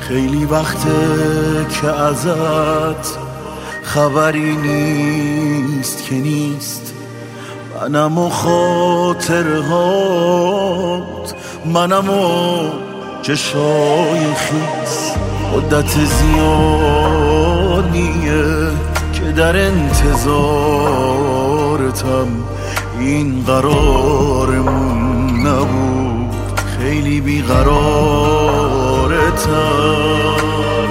خیلی وقته که ازت خبری نیست که نیست. منم و خاطرهات، منم و چشای خیس. مدت زیادیه که در انتظارتم، این قرارمون نبود، خیلی بیقرارتم.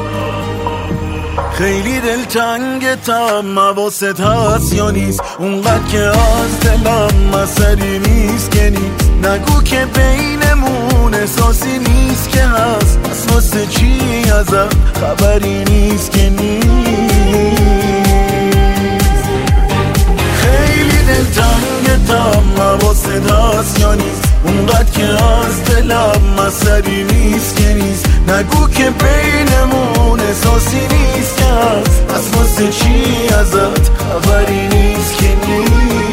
خیلی دلتنگتم، حواست هست یا نیست؟ اونقدر که از دلم اثری نیست که نیست. نگو که بینمون احساسی نیست که هست، پس واسه چی ازم خبری نیست که نیست. خیلی دلتنگتم، حواست هست یا نیست؟ اونقدر که از دلم اثری نیست که نیست. نگو که بینمون احساسی نیست که هست، پس واسه چی ازت خبری نیست که نیست.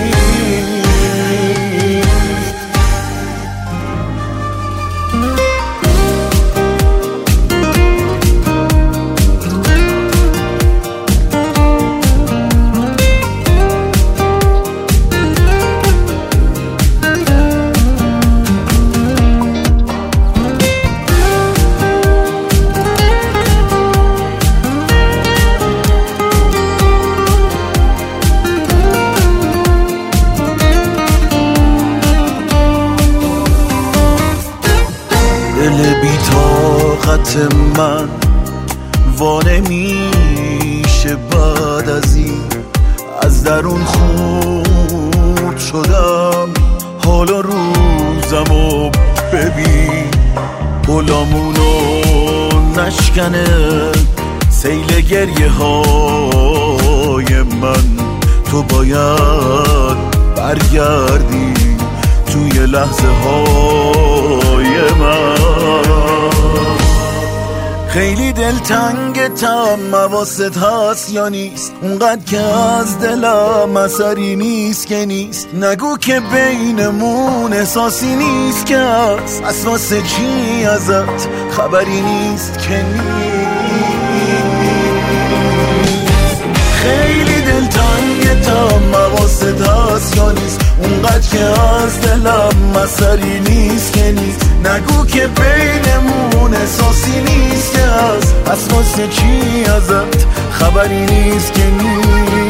دل بی طاقت من وانه میشه بعد از این. از درون خورد شدم، حالا روزمو ببین. گلامونو نشکنه سیل گریه های من. تو باید برگردی توی لحظه های من. خیلی دلتنگتم، حواست هست یا نیست؟ اونقدر که از دلم اثری نیست که نیست. نگو که بینمون احساسی نیست که هست، پس واسه چی ازت خبری نیست که نیست. خیلی دلتنگتم، حواست هست یا نیست؟ اونقدر که از دلم اثری نیست که نیست. نگو که بینمون احساسی نیست که هست، پس واسه چی ازت خبری نیست که نیست.